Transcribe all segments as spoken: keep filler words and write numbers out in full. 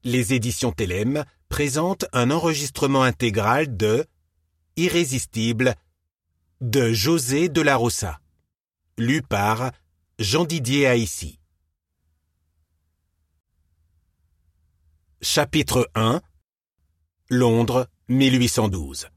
Les éditions Télème présentent un enregistrement intégral de Irrésistible de José de la Rosa, lu par Jean-Didier Haïssy. Chapitre un. Londres, mille huit cent douze.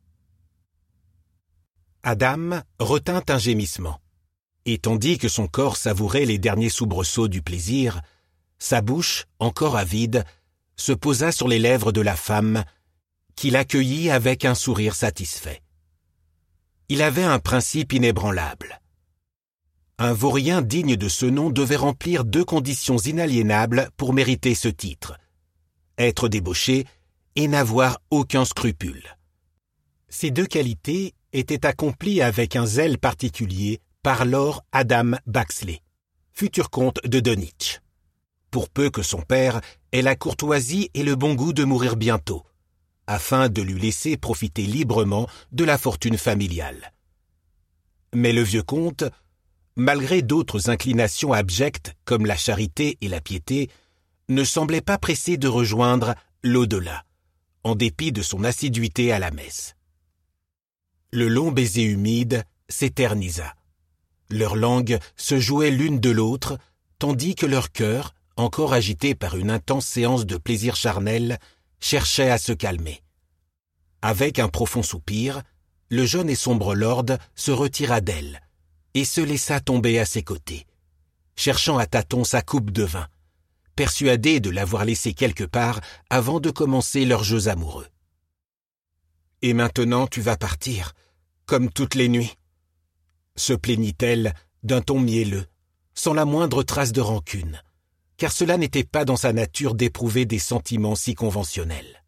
Adam retint un gémissement, et tandis que son corps savourait les derniers soubresauts du plaisir, sa bouche, encore avide, se posa sur les lèvres de la femme, qui l'accueillit avec un sourire satisfait. Il avait un principe inébranlable. Un vaurien digne de ce nom devait remplir deux conditions inaliénables pour mériter ce titre: être débauché et n'avoir aucun scrupule. Ces deux qualités étaient accomplies avec un zèle particulier par Lord Adam Baxley, futur comte de Dunwich, pour peu que son père ait la courtoisie et le bon goût de mourir bientôt, afin de lui laisser profiter librement de la fortune familiale. Mais le vieux comte, malgré d'autres inclinations abjectes comme la charité et la piété, ne semblait pas pressé de rejoindre l'au-delà, en dépit de son assiduité à la messe. Le long baiser humide s'éternisa. Leurs langues se jouaient l'une de l'autre, tandis que leur cœur, encore agité par une intense séance de plaisir charnel, cherchait à se calmer. Avec un profond soupir, le jeune et sombre lord se retira d'elle et se laissa tomber à ses côtés, cherchant à tâtons sa coupe de vin, persuadé de l'avoir laissée quelque part avant de commencer leurs jeux amoureux. « Et maintenant tu vas partir, comme toutes les nuits ?» se plaignit-elle d'un ton mielleux, sans la moindre trace de rancune, car cela n'était pas dans sa nature d'éprouver des sentiments si conventionnels.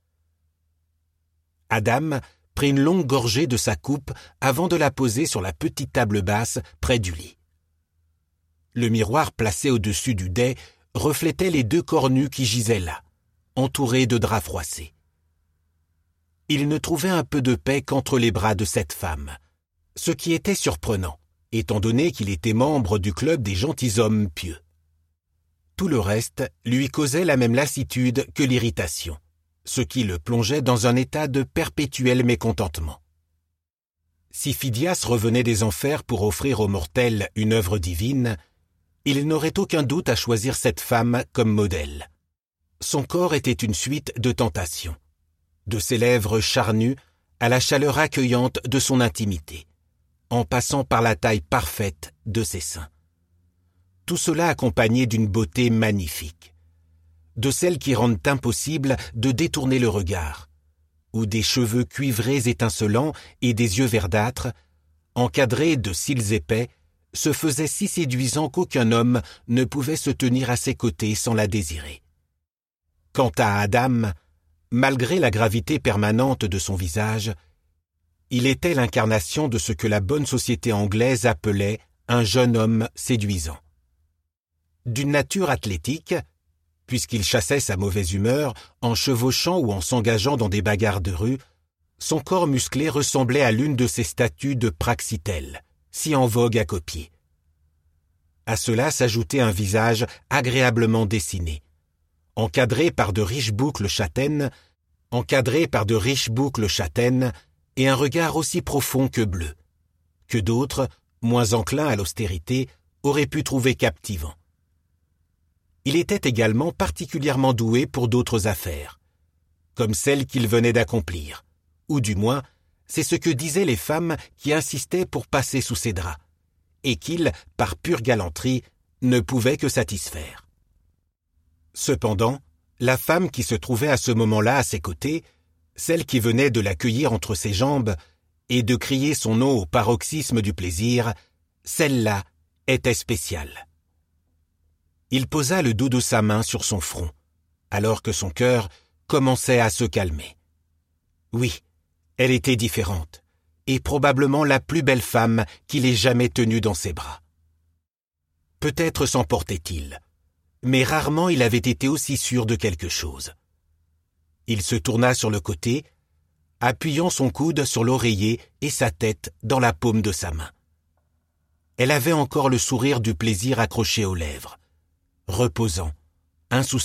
Adam prit une longue gorgée de sa coupe avant de la poser sur la petite table basse près du lit. Le miroir placé au-dessus du dais reflétait les deux corps nus qui gisaient là, entourés de draps froissés. Il ne trouvait un peu de paix qu'entre les bras de cette femme, ce qui était surprenant, étant donné qu'il était membre du club des gentilshommes pieux. Tout le reste lui causait la même lassitude que l'irritation, ce qui le plongeait dans un état de perpétuel mécontentement. Si Phidias revenait des enfers pour offrir aux mortels une œuvre divine, il n'aurait aucun doute à choisir cette femme comme modèle. Son corps était une suite de tentations, de ses lèvres charnues à la chaleur accueillante de son intimité, en passant par la taille parfaite de ses seins. Tout cela accompagné d'une beauté magnifique, de celles qui rendent impossible de détourner le regard, où des cheveux cuivrés étincelants et des yeux verdâtres, encadrés de cils épais, se faisaient si séduisants qu'aucun homme ne pouvait se tenir à ses côtés sans la désirer. Quant à Adam, malgré la gravité permanente de son visage, il était l'incarnation de ce que la bonne société anglaise appelait un jeune homme séduisant. D'une nature athlétique, puisqu'il chassait sa mauvaise humeur en chevauchant ou en s'engageant dans des bagarres de rue, son corps musclé ressemblait à l'une de ces statues de Praxitèle, si en vogue à copier. À cela s'ajoutait un visage agréablement dessiné, encadré par de riches boucles châtaines, encadré par de riches boucles châtaines et un regard aussi profond que bleu, que d'autres, moins enclins à l'austérité, auraient pu trouver captivant. Il était également particulièrement doué pour d'autres affaires, comme celles qu'il venait d'accomplir, ou du moins, c'est ce que disaient les femmes qui insistaient pour passer sous ses draps, et qu'il, par pure galanterie, ne pouvait que satisfaire. Cependant, la femme qui se trouvait à ce moment-là à ses côtés, celle qui venait de l'accueillir entre ses jambes et de crier son nom au paroxysme du plaisir, celle-là était spéciale. Il posa le dos de sa main sur son front, alors que son cœur commençait à se calmer. Oui, elle était différente, et probablement la plus belle femme qu'il ait jamais tenue dans ses bras. Peut-être s'emportait-il, mais rarement il avait été aussi sûr de quelque chose. Il se tourna sur le côté, appuyant son coude sur l'oreiller et sa tête dans la paume de sa main. Elle avait encore le sourire du plaisir accroché aux lèvres, reposant, insouciant.